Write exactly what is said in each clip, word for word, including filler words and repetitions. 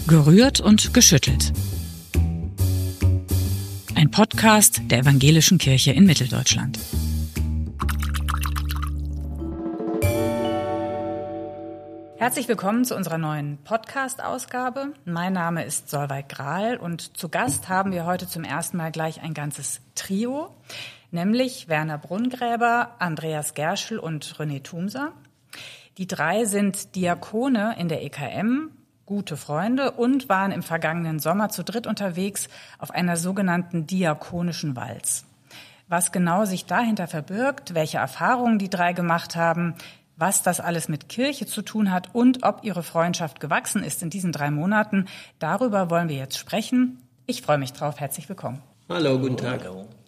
Gerührt und geschüttelt. Ein Podcast der Evangelischen Kirche in Mitteldeutschland. Herzlich willkommen zu unserer neuen Podcast-Ausgabe. Mein Name ist Solveig Grahl und zu Gast haben wir heute zum ersten Mal gleich ein ganzes Trio, nämlich Werner Brunngräber, Andreas Gerschel und René Thumser. Die drei sind Diakone in der E K M, gute Freunde und waren im vergangenen Sommer zu dritt unterwegs auf einer sogenannten diakonischen Walz. Was genau sich dahinter verbirgt, welche Erfahrungen die drei gemacht haben, was das alles mit Kirche zu tun hat und ob ihre Freundschaft gewachsen ist in diesen drei Monaten, darüber wollen wir jetzt sprechen. Ich freue mich drauf. Herzlich willkommen. Hallo, guten Tag.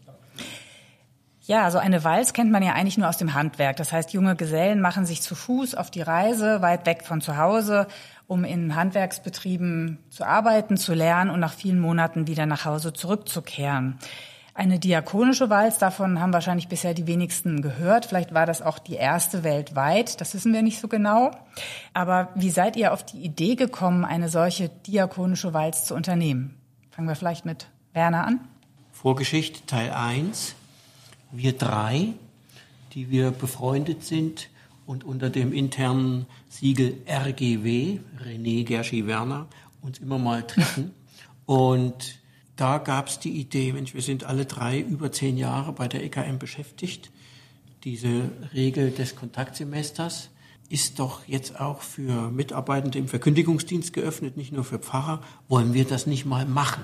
Ja, so eine Walz kennt man ja eigentlich nur aus dem Handwerk. Das heißt, junge Gesellen machen sich zu Fuß auf die Reise, weit weg von zu Hause, um in Handwerksbetrieben zu arbeiten, zu lernen und nach vielen Monaten wieder nach Hause zurückzukehren. Eine diakonische Walz, davon haben wahrscheinlich bisher die wenigsten gehört. Vielleicht war das auch die erste weltweit, das wissen wir nicht so genau. Aber wie seid ihr auf die Idee gekommen, eine solche diakonische Walz zu unternehmen? Fangen wir vielleicht mit Werner an. Vorgeschichte Teil eins. Wir drei, die wir befreundet sind und unter dem internen Siegel R G W, René, Gerschi, Werner, uns immer mal treffen. Und da gab es die Idee, Mensch, wir sind alle drei über zehn Jahre bei der E K M beschäftigt. Diese Regel des Kontaktsemesters ist doch jetzt auch für Mitarbeitende im Verkündigungsdienst geöffnet, nicht nur für Pfarrer. Wollen wir das nicht mal machen?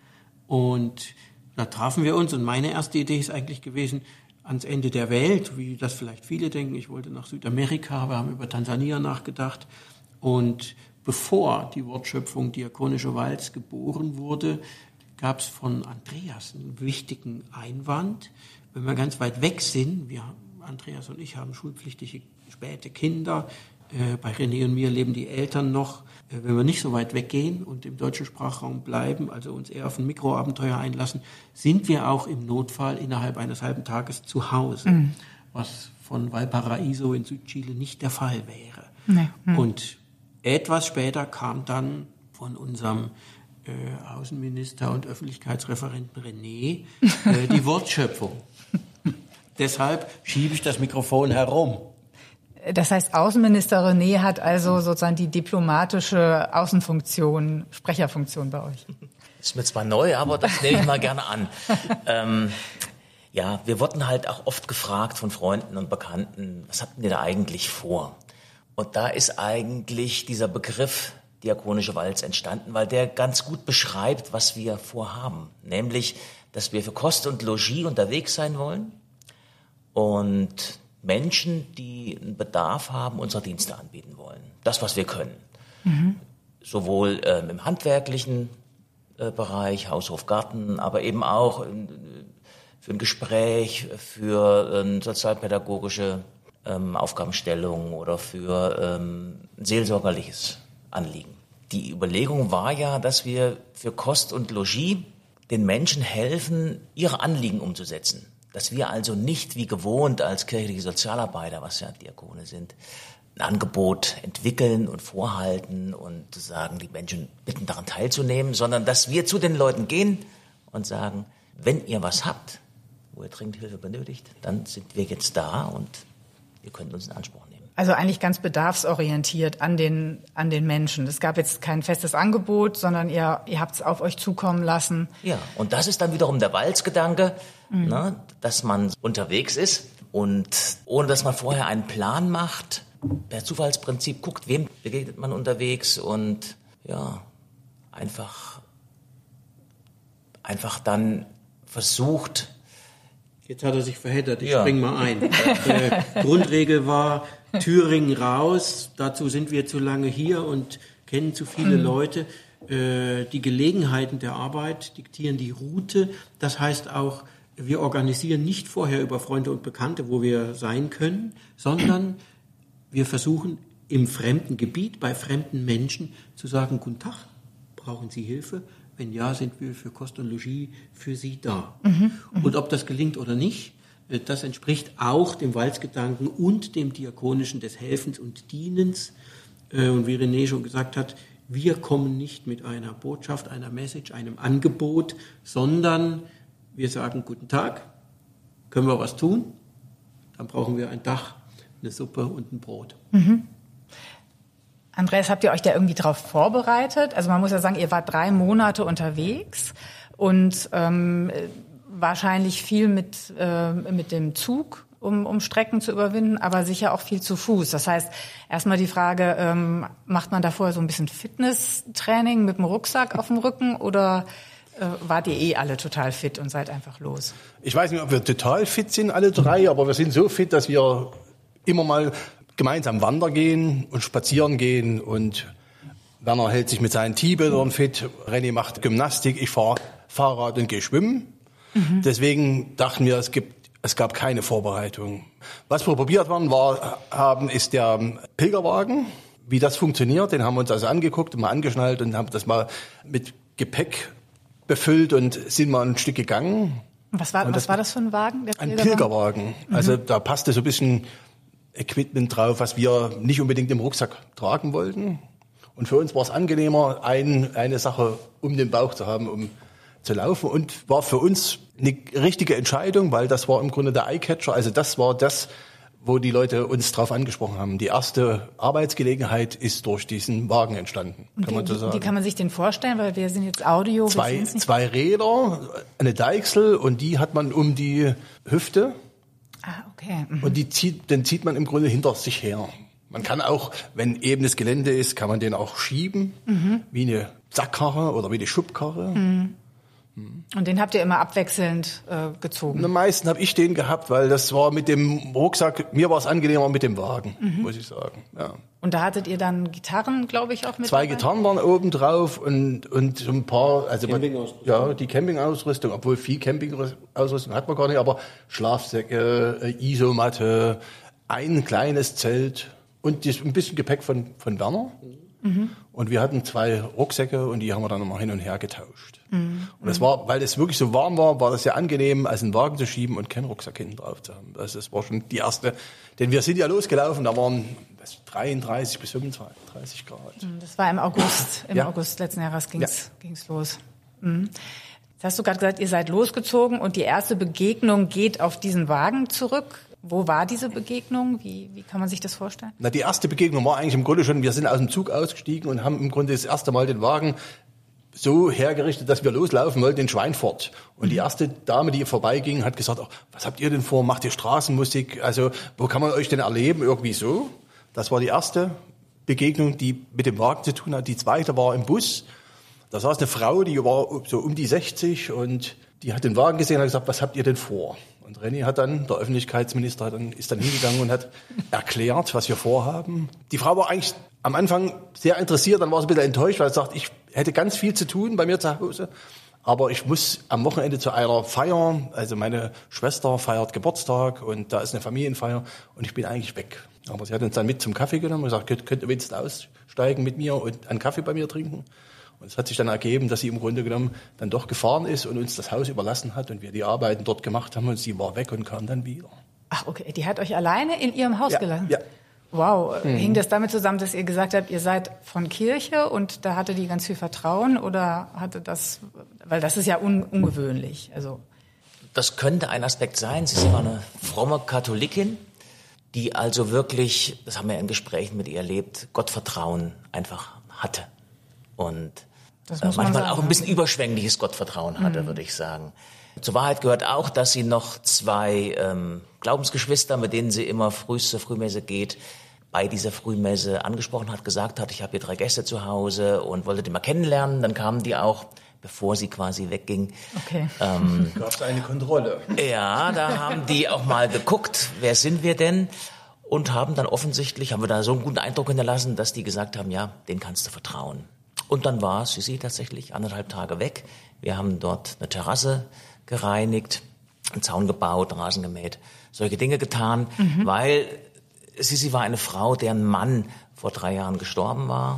Und da trafen wir uns und meine erste Idee ist eigentlich gewesen, ans Ende der Welt, wie das vielleicht viele denken. Ich wollte nach Südamerika, wir haben über Tansania nachgedacht. Und bevor die Wortschöpfung Diakonische Walz geboren wurde, gab es von Andreas einen wichtigen Einwand. Wenn wir ganz weit weg sind, wir, Andreas und ich haben schulpflichtige späte Kinder, äh, bei René und mir leben die Eltern noch. Äh, wenn wir nicht so weit weggehen und im deutschen Sprachraum bleiben, also uns eher auf ein Mikroabenteuer einlassen, sind wir auch im Notfall innerhalb eines halben Tages zu Hause, mhm. was von Valparaiso in Südchile nicht der Fall wäre. Nee. Mhm. Und etwas später kam dann von unserem Äh, Außenminister und Öffentlichkeitsreferenten René, äh, die Wortschöpfung. Deshalb schiebe ich das Mikrofon herum. Das heißt, Außenminister René hat also sozusagen die diplomatische Außenfunktion, Sprecherfunktion bei euch. Ist mir zwar neu, aber das nehme ich mal gerne an. ähm, ja, wir wurden halt auch oft gefragt von Freunden und Bekannten, was habt ihr da eigentlich vor? Und da ist eigentlich dieser Begriff Diakonische Walz entstanden, weil der ganz gut beschreibt, was wir vorhaben. Nämlich, dass wir für Kost und Logis unterwegs sein wollen und Menschen, die einen Bedarf haben, unsere Dienste anbieten wollen. Das, was wir können. Mhm. Sowohl ähm, im handwerklichen äh, Bereich, Haus, Hof, Garten, aber eben auch in, für ein Gespräch, für ähm, sozialpädagogische ähm, Aufgabenstellungen oder für ähm, ein seelsorgerliches Anliegen. Die Überlegung war ja, dass wir für Kost und Logis den Menschen helfen, ihre Anliegen umzusetzen. Dass wir also nicht wie gewohnt als kirchliche Sozialarbeiter, was ja Diakone sind, ein Angebot entwickeln und vorhalten und sagen, die Menschen bitten daran teilzunehmen, sondern dass wir zu den Leuten gehen und sagen, wenn ihr was habt, wo ihr dringend Hilfe benötigt, dann sind wir jetzt da und ihr könnt uns in Anspruch nehmen. Also eigentlich ganz bedarfsorientiert an den, an den Menschen. Es gab jetzt kein festes Angebot, sondern ihr, ihr habt es auf euch zukommen lassen. Ja, und das ist dann wiederum der Walzgedanke, mhm. ne, dass man unterwegs ist und ohne dass man vorher einen Plan macht, per Zufallsprinzip guckt, wem begegnet man unterwegs und ja, einfach, einfach dann versucht. Jetzt hat er sich verheddert, ich ja. spring mal ein. äh, Grundregel war, Thüringen raus, dazu sind wir zu lange hier und kennen zu viele mhm. Leute. Äh, die Gelegenheiten der Arbeit diktieren die Route. Das heißt auch, wir organisieren nicht vorher über Freunde und Bekannte, wo wir sein können, sondern wir versuchen im fremden Gebiet, bei fremden Menschen zu sagen, guten Tag, brauchen Sie Hilfe? Wenn ja, sind wir für Kost und Logis für Sie da. Mhm, und ob das gelingt oder nicht, das entspricht auch dem Walzgedanken und dem Diakonischen des Helfens und Dienens. Und wie René schon gesagt hat, wir kommen nicht mit einer Botschaft, einer Message, einem Angebot, sondern wir sagen, guten Tag, können wir was tun? Dann brauchen wir ein Dach, eine Suppe und ein Brot. Mhm. Andreas, habt ihr euch da irgendwie drauf vorbereitet? Also man muss ja sagen, ihr wart drei Monate unterwegs und ähm, wahrscheinlich viel mit, äh, mit dem Zug, um, um Strecken zu überwinden, aber sicher auch viel zu Fuß. Das heißt, erstmal die Frage, ähm, macht man da vorher so ein bisschen Fitnesstraining mit dem Rucksack auf dem Rücken oder äh, wart ihr eh alle total fit und seid einfach los? Ich weiß nicht, ob wir total fit sind, alle drei, aber wir sind so fit, dass wir immer mal gemeinsam wandern gehen und spazieren gehen und Werner hält sich mit seinen T-Bildern fit, René macht Gymnastik, ich fahre Fahrrad und gehe schwimmen. Mhm. Deswegen dachten wir, es gibt, es gab keine Vorbereitung. Was wir probiert waren, war, haben, ist der Pilgerwagen. Wie das funktioniert, den haben wir uns also angeguckt, mal angeschnallt und haben das mal mit Gepäck befüllt und sind mal ein Stück gegangen. Was war, was das, war das für ein Wagen? Der ein Pilgerwagen. Mhm. Also da passte so ein bisschen Equipment drauf, was wir nicht unbedingt im Rucksack tragen wollten. Und für uns war es angenehmer, ein, eine Sache um den Bauch zu haben, um zu laufen. Und war für uns eine richtige Entscheidung, weil das war im Grunde der Eyecatcher. Also das war das, wo die Leute uns drauf angesprochen haben. Die erste Arbeitsgelegenheit ist durch diesen Wagen entstanden, kann wie, man so sagen. Wie kann man sich den vorstellen? Weil wir sind jetzt Audio. Zwei, zwei Räder, eine Deichsel und die hat man um die Hüfte. Ah, okay. Mhm. Und die zieht, den zieht man im Grunde hinter sich her. Man kann auch, wenn ebenes Gelände ist, kann man den auch schieben, mhm. wie eine Sackkarre oder wie eine Schubkarre. Mhm. Und den habt ihr immer abwechselnd äh, gezogen? Am meisten habe ich den gehabt, weil das war mit dem Rucksack, mir war es angenehmer mit dem Wagen, mhm. muss ich sagen. Ja. Und da hattet ihr dann Gitarren, glaube ich, auch mit Zwei dabei? Gitarren waren oben drauf und, und so ein paar, also Campingausrüstung. Ja, die Campingausrüstung, obwohl viel Campingausrüstung hat man gar nicht, aber Schlafsäcke, Isomatte, ein kleines Zelt und ein bisschen Gepäck von, von Werner. Mhm. Und wir hatten zwei Rucksäcke und die haben wir dann nochmal hin und her getauscht. Mhm. Und das war, weil es wirklich so warm war, war das sehr angenehm, als einen Wagen zu schieben und keinen Rucksack hinten drauf zu haben. Also das war schon die erste, denn wir sind ja losgelaufen, da waren was, dreiunddreißig bis fünfunddreißig Grad. Das war im August, im ja. August letzten Jahres ging's, ja. ging's los. Mhm. Jetzt hast du gerade gesagt, ihr seid losgezogen und die erste Begegnung geht auf diesen Wagen zurück. Wo war diese Begegnung? Wie, wie kann man sich das vorstellen? Na, die erste Begegnung war eigentlich im Grunde schon, wir sind aus dem Zug ausgestiegen und haben im Grunde das erste Mal den Wagen so hergerichtet, dass wir loslaufen wollten in Schweinfurt. Und die erste Dame, die vorbeiging, hat gesagt, oh, was habt ihr denn vor? Macht ihr Straßenmusik? Also, wo kann man euch denn erleben? Irgendwie so. Das war die erste Begegnung, die mit dem Wagen zu tun hat. Die zweite war im Bus. Da saß eine Frau, die war so um die sechzig und die hat den Wagen gesehen und hat gesagt, was habt ihr denn vor? Und René hat dann, der Öffentlichkeitsminister, hat dann, ist dann hingegangen und hat erklärt, was wir vorhaben. Die Frau war eigentlich am Anfang sehr interessiert, dann war sie ein bisschen enttäuscht, weil sie sagt, ich hätte ganz viel zu tun bei mir zu Hause, aber ich muss am Wochenende zu einer Feier, also meine Schwester feiert Geburtstag und da ist eine Familienfeier und ich bin eigentlich weg. Aber sie hat uns dann mit zum Kaffee genommen und gesagt, könnt, könnt ihr wenigstens aussteigen mit mir und einen Kaffee bei mir trinken? Und es hat sich dann ergeben, dass sie im Grunde genommen dann doch gefahren ist und uns das Haus überlassen hat und wir die Arbeiten dort gemacht haben und sie war weg und kam dann wieder. Ach, okay. Die hat euch alleine in ihrem Haus ja, gelassen? Ja. Wow. Mhm. Hing das damit zusammen, dass ihr gesagt habt, ihr seid von Kirche und da hatte die ganz viel Vertrauen oder hatte das, weil das ist ja un, ungewöhnlich, also. Das könnte ein Aspekt sein. Sie war eine fromme Katholikin, die also wirklich, das haben wir in Gesprächen mit ihr erlebt, Gottvertrauen einfach hatte. Und äh, manchmal sagen, auch ein bisschen überschwängliches Gottvertrauen hatte, mhm. würde ich sagen. Zur Wahrheit gehört auch, dass sie noch zwei ähm, Glaubensgeschwister, mit denen sie immer frühst zur Frühmesse geht, bei dieser Frühmesse angesprochen hat, gesagt hat, ich habe hier drei Gäste zu Hause und wollte die mal kennenlernen. Dann kamen die auch, bevor sie quasi wegging. Okay. Ähm, gab es eine Kontrolle. Ja, da haben die auch mal geguckt, wer sind wir denn? Und haben dann offensichtlich, haben wir da so einen guten Eindruck hinterlassen, dass die gesagt haben, ja, denen kannst du vertrauen. Und dann war Sissi tatsächlich anderthalb Tage weg. Wir haben dort eine Terrasse gereinigt, einen Zaun gebaut, Rasen gemäht, solche Dinge getan, mhm. weil Sissi war eine Frau, deren Mann vor drei Jahren gestorben war.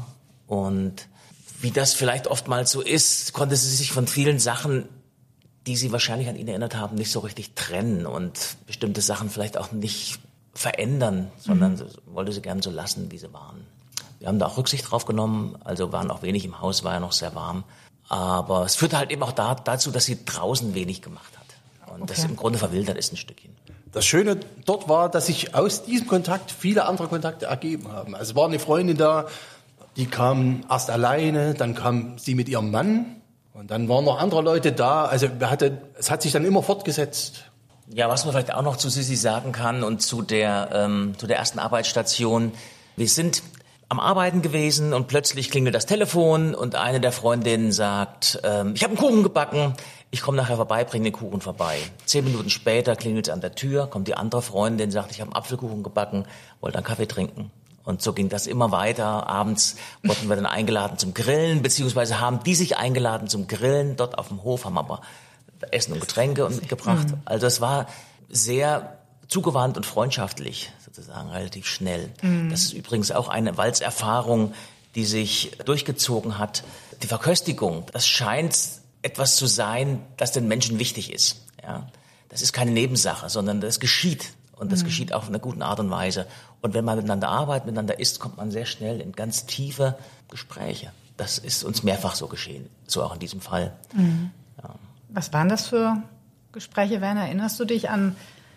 Und wie das vielleicht oftmals so ist, konnte sie sich von vielen Sachen, die sie wahrscheinlich an ihn erinnert haben, nicht so richtig trennen und bestimmte Sachen vielleicht auch nicht verändern, sondern mhm. wollte sie gern so lassen, wie sie waren. Wir haben da auch Rücksicht drauf genommen, also waren auch wenig im Haus, war ja noch sehr warm. Aber es führte halt eben auch da, dazu, dass sie draußen wenig gemacht hat. Und okay. das im Grunde verwildert ist ein Stückchen. Das Schöne dort war, dass sich aus diesem Kontakt viele andere Kontakte ergeben haben. Also es war eine Freundin da, die kam erst alleine, dann kam sie mit ihrem Mann und dann waren noch andere Leute da. Also wir hatte, es hat sich dann immer fortgesetzt. Ja, was man vielleicht auch noch zu Sissi sagen kann und zu der, ähm, zu der ersten Arbeitsstation. Wir sind am Arbeiten gewesen und plötzlich klingelt das Telefon und eine der Freundinnen sagt, ähm, ich habe einen Kuchen gebacken, ich komme nachher vorbei, bringe den Kuchen vorbei. Zehn Minuten später klingelt es an der Tür, kommt die andere Freundin, sagt, ich habe einen Apfelkuchen gebacken, wollte einen Kaffee trinken. Und so ging das immer weiter. Abends wurden wir dann eingeladen zum Grillen, beziehungsweise haben die sich eingeladen zum Grillen. Dort auf dem Hof haben aber Essen und Getränke mitgebracht. Also es war sehr zugewandt und freundschaftlich, sozusagen relativ schnell. Mhm. Das ist übrigens auch eine Walzerfahrung, die sich durchgezogen hat. Die Verköstigung, das scheint etwas zu sein, das den Menschen wichtig ist. Ja, das ist keine Nebensache, sondern das geschieht. Und das mhm. geschieht auf eine gute Art und Weise. Und wenn man miteinander arbeitet, miteinander isst, kommt man sehr schnell in ganz tiefe Gespräche. Das ist uns mehrfach so geschehen, so auch in diesem Fall. Mhm. Ja. Was waren das für Gespräche, Werner? Erinnerst du dich an,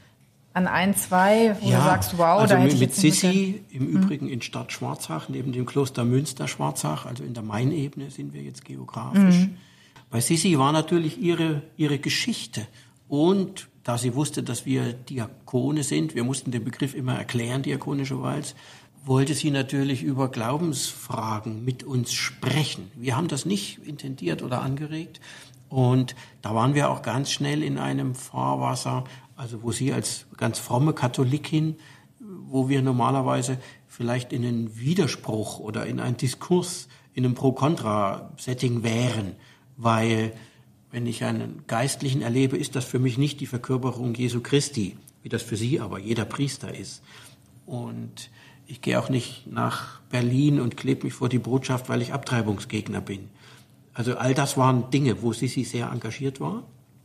an ein, zwei, wo ja, du sagst, wow, also da hätte mit, ich mit jetzt Sissi im mhm. Übrigen in Stadt Schwarzach, neben dem Kloster Münster Schwarzach, also in der Mainebene sind wir jetzt geografisch. Mhm. Bei Sissi war natürlich ihre, ihre Geschichte und da sie wusste, dass wir Diakone sind, wir mussten den Begriff immer erklären, diakonische Walz, wollte sie natürlich über Glaubensfragen mit uns sprechen. Wir haben das nicht intendiert oder angeregt und da waren wir auch ganz schnell in einem Fahrwasser, also wo sie als ganz fromme Katholikin, wo wir normalerweise vielleicht in einen Widerspruch oder in einen Diskurs, in einem Pro-Kontra-Setting wären, weil wenn ich einen Geistlichen erlebe, ist das für mich nicht die Verkörperung Jesu Christi, wie das für Sie aber jeder Priester ist. Und ich gehe auch nicht nach Berlin und klebe mich vor die Botschaft, weil ich Abtreibungsgegner bin. Also all das waren Dinge, wo Sissi sehr engagiert war.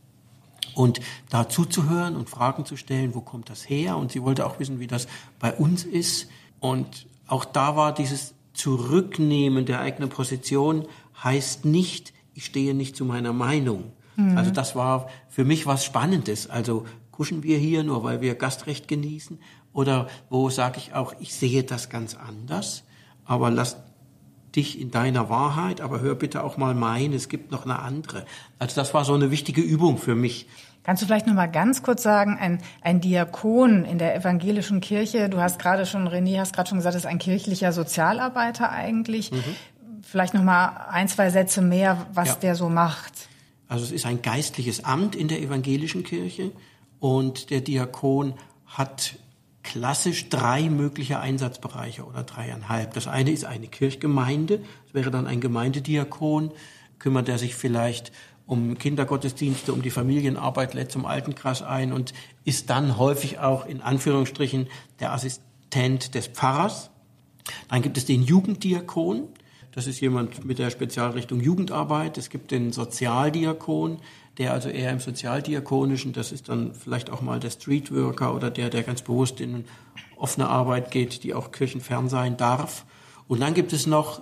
Und da zuzuhören und Fragen zu stellen, wo kommt das her? Und sie wollte auch wissen, wie das bei uns ist. Und auch da war dieses Zurücknehmen der eigenen Position, heißt nicht, ich stehe nicht zu meiner Meinung. Mhm. Also das war für mich was Spannendes. Also kuschen wir hier nur, weil wir Gastrecht genießen? Oder wo sage ich auch, ich sehe das ganz anders, aber lass dich in deiner Wahrheit, aber hör bitte auch mal mein, es gibt noch eine andere. Also das war so eine wichtige Übung für mich. Kannst du vielleicht noch mal ganz kurz sagen, ein, ein Diakon in der evangelischen Kirche, du hast gerade schon, René, hast gerade schon gesagt, das ist ein kirchlicher Sozialarbeiter eigentlich. Mhm. Vielleicht noch mal ein, zwei Sätze mehr, was ja. der so macht. Also es ist ein geistliches Amt in der evangelischen Kirche und der Diakon hat klassisch drei mögliche Einsatzbereiche oder dreieinhalb. Das eine ist eine Kirchgemeinde, das wäre dann ein Gemeindediakon, kümmert er sich vielleicht um Kindergottesdienste, um die Familienarbeit, lädt zum Altenkreis ein und ist dann häufig auch in Anführungsstrichen der Assistent des Pfarrers. Dann gibt es den Jugenddiakon. Das ist jemand mit der Spezialrichtung Jugendarbeit. Es gibt den Sozialdiakon, der also eher im Sozialdiakonischen, das ist dann vielleicht auch mal der Streetworker oder der, der ganz bewusst in offene Arbeit geht, die auch kirchenfern sein darf. Und dann gibt es noch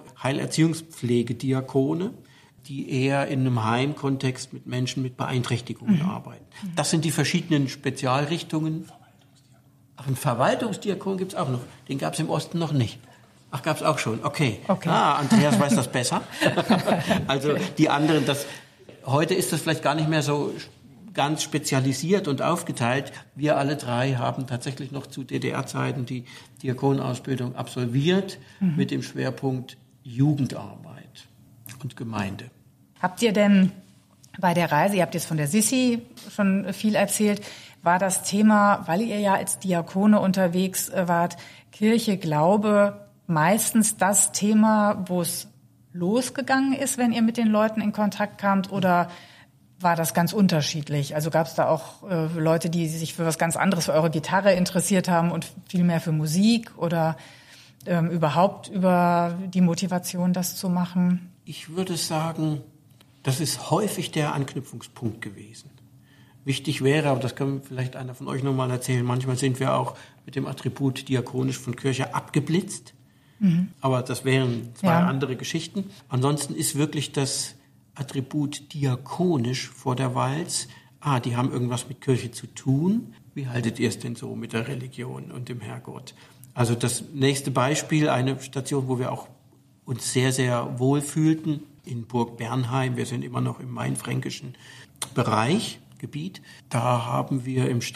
Heilerziehungspflegediakone, die eher in einem Heimkontext mit Menschen mit Beeinträchtigungen mhm. arbeiten. Das sind die verschiedenen Spezialrichtungen. Ach, einen Verwaltungsdiakon gibt's auch noch. Den gab's im Osten noch nicht. Ach, gab's auch schon. Okay. okay. Ah, Andreas weiß das besser. Also die anderen, das, heute ist das vielleicht gar nicht mehr so ganz spezialisiert und aufgeteilt. Wir alle drei haben tatsächlich noch zu D D R-Zeiten die Diakonausbildung absolviert mhm. mit dem Schwerpunkt Jugendarbeit und Gemeinde. Habt ihr denn bei der Reise, ihr habt jetzt von der Sissi schon viel erzählt, war das Thema, weil ihr ja als Diakone unterwegs wart, Kirche, Glaube, meistens das Thema, wo es losgegangen ist, wenn ihr mit den Leuten in Kontakt kamt, oder war das ganz unterschiedlich? Also gab es da auch äh, Leute, die sich für was ganz anderes, für eure Gitarre interessiert haben und viel mehr für Musik, oder ähm, überhaupt über die Motivation, das zu machen? Ich würde sagen, das ist häufig der Anknüpfungspunkt gewesen. Wichtig wäre, aber das kann vielleicht einer von euch nochmal erzählen, manchmal sind wir auch mit dem Attribut diakonisch von Kirche abgeblitzt. Mhm. Aber das wären zwei ja. andere Geschichten. Ansonsten ist wirklich das Attribut diakonisch vor der Walz. Ah, die haben irgendwas mit Kirche zu tun. Wie haltet ihr es denn so mit der Religion und dem Herrgott? Also das nächste Beispiel, eine Station, wo wir auch uns sehr, sehr wohl fühlten, in Burg Bernheim. Wir sind immer noch im mainfränkischen Bereich, Gebiet. Da haben wir im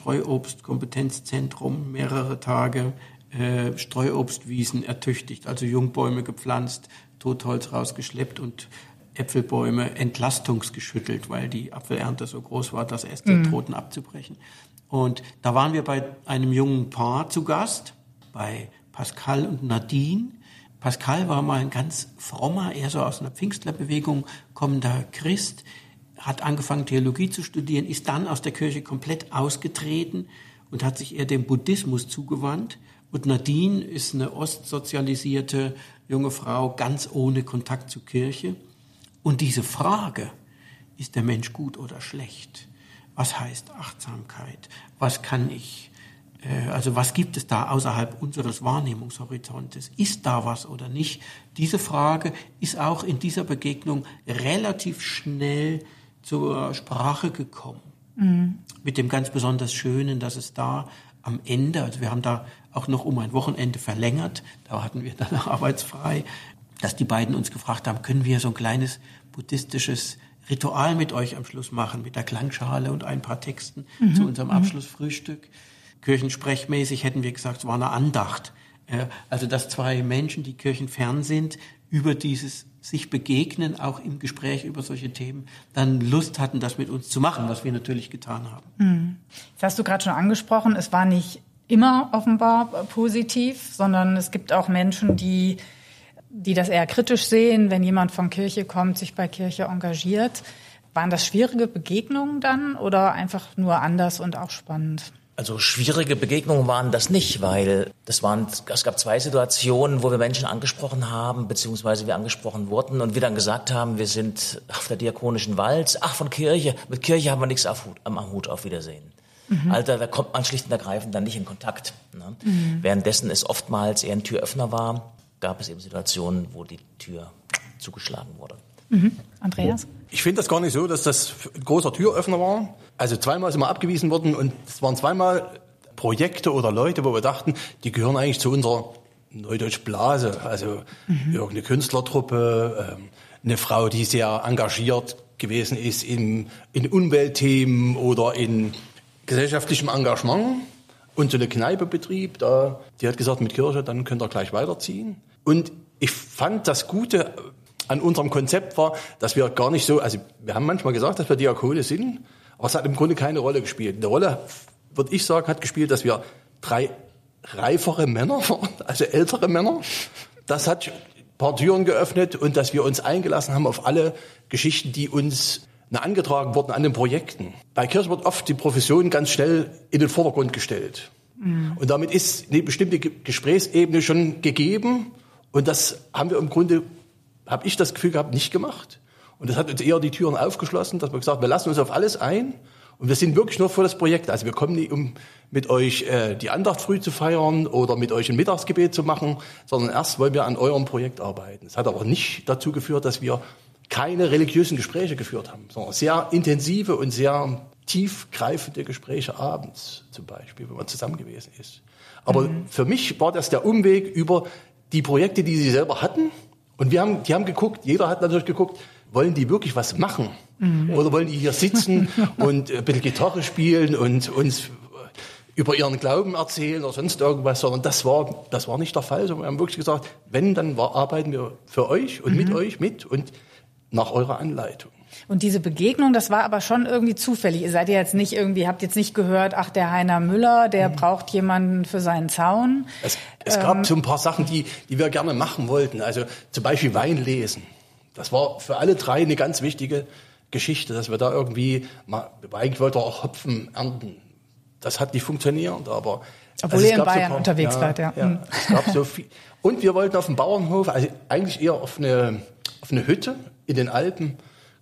Streuobstkompetenzzentrum mehrere Tage äh, Streuobstwiesen ertüchtigt, also Jungbäume gepflanzt, Totholz rausgeschleppt und Äpfelbäume entlastungsgeschüttelt, weil die Apfelernte so groß war, dass Äste mhm. drohten abzubrechen. Und da waren wir bei einem jungen Paar zu Gast, bei Pascal und Nadine. Pascal war mal ein ganz frommer, eher so aus einer Pfingstlerbewegung kommender Christ, hat angefangen Theologie zu studieren, ist dann aus der Kirche komplett ausgetreten und hat sich eher dem Buddhismus zugewandt. Und Nadine ist eine ostsozialisierte junge Frau, ganz ohne Kontakt zur Kirche. Und diese Frage, ist der Mensch gut oder schlecht? Was heißt Achtsamkeit? Was kann ich, äh, also was gibt es da außerhalb unseres Wahrnehmungshorizontes? Ist da was oder nicht? Diese Frage ist auch in dieser Begegnung relativ schnell zur Sprache gekommen. Mhm. Mit dem ganz besonders Schönen, dass es da am Ende, also wir haben da auch noch um ein Wochenende verlängert, da hatten wir dann arbeitsfrei, dass die beiden uns gefragt haben, können wir so ein kleines buddhistisches Ritual mit euch am Schluss machen, mit der Klangschale und ein paar Texten mhm. zu unserem Abschlussfrühstück. Kirchensprechmäßig hätten wir gesagt, es war eine Andacht. Also dass zwei Menschen, die kirchenfern sind, über dieses sich begegnen, auch im Gespräch über solche Themen, dann Lust hatten, das mit uns zu machen, was wir natürlich getan haben. Mhm. Das hast du gerade schon angesprochen, es war nicht immer offenbar positiv, sondern es gibt auch Menschen, die die das eher kritisch sehen, wenn jemand von Kirche kommt, sich bei Kirche engagiert. Waren das schwierige Begegnungen dann oder einfach nur anders und auch spannend? Also schwierige Begegnungen waren das nicht, weil das waren, es gab zwei Situationen, wo wir Menschen angesprochen haben, beziehungsweise wir angesprochen wurden und wir dann gesagt haben, wir sind auf der diakonischen Walz, ach von Kirche, mit Kirche haben wir nichts auf, am, am Hut, auf Wiedersehen. Mhm. Also da kommt man schlicht und ergreifend dann nicht in Kontakt. Ne? Mhm. Währenddessen es oftmals eher ein Türöffner war, gab es eben Situationen, wo die Tür zugeschlagen wurde. Mhm. Andreas? Ich finde das gar nicht so, dass das ein großer Türöffner war. Also zweimal sind wir abgewiesen worden und es waren zweimal Projekte oder Leute, wo wir dachten, die gehören eigentlich zu unserer Neudeutsch Blase. Also mhm. irgendeine Künstlertruppe, ähm, eine Frau, die sehr engagiert gewesen ist in, in Umweltthemen oder in gesellschaftlichem Engagement. Und so eine Kneipebetrieb, da, die hat gesagt, mit Kirche, dann könnt ihr gleich weiterziehen. Und ich fand, das Gute an unserem Konzept war, dass wir gar nicht so, also wir haben manchmal gesagt, dass wir Diakone sind, aber es hat im Grunde keine Rolle gespielt. Eine Rolle, würde ich sagen, hat gespielt, dass wir drei reifere Männer waren, also ältere Männer. Das hat ein paar Türen geöffnet und dass wir uns eingelassen haben auf alle Geschichten, die uns angetragen wurden an den Projekten. Bei Kirche wird oft die Profession ganz schnell in den Vordergrund gestellt. Mhm. Und damit ist eine bestimmte Gesprächsebene schon gegeben. Und das haben wir im Grunde, habe ich das Gefühl gehabt, nicht gemacht. Und das hat uns eher die Türen aufgeschlossen, dass wir gesagt haben, wir lassen uns auf alles ein. Und wir sind wirklich nur für das Projekt. Also wir kommen nicht, um mit euch äh, die Andacht früh zu feiern oder mit euch ein Mittagsgebet zu machen, sondern erst wollen wir an eurem Projekt arbeiten. Das hat aber nicht dazu geführt, dass wir keine religiösen Gespräche geführt haben, sondern sehr intensive und sehr tiefgreifende Gespräche abends zum Beispiel, wenn man zusammen gewesen ist. Aber mhm. für mich war das der Umweg über die Projekte, die sie selber hatten. Und wir haben, die haben geguckt, jeder hat natürlich geguckt, wollen die wirklich was machen? Mhm. Oder wollen die hier sitzen und ein bisschen Gitarre spielen und uns über ihren Glauben erzählen oder sonst irgendwas, sondern das war, das war nicht der Fall. Wir haben wirklich gesagt, wenn, dann war, arbeiten wir für euch und mhm. mit euch mit und nach eurer Anleitung. Und diese Begegnung, das war aber schon irgendwie zufällig. Ihr seid ja jetzt nicht irgendwie, habt jetzt nicht gehört, ach, der Heiner Müller, der mhm. braucht jemanden für seinen Zaun. Es, es ähm, gab so ein paar Sachen, die, die wir gerne machen wollten. Also zum Beispiel Wein lesen. Das war für alle drei eine ganz wichtige Geschichte, dass wir da irgendwie, mal, eigentlich wollten wir auch Hopfen ernten. Das hat nicht funktioniert, aber... Obwohl also ihr in Bayern so paar, unterwegs ja, wart, ja. ja mhm. Es gab so viel. Und wir wollten auf dem Bauernhof, also eigentlich eher auf eine, auf eine Hütte in den Alpen,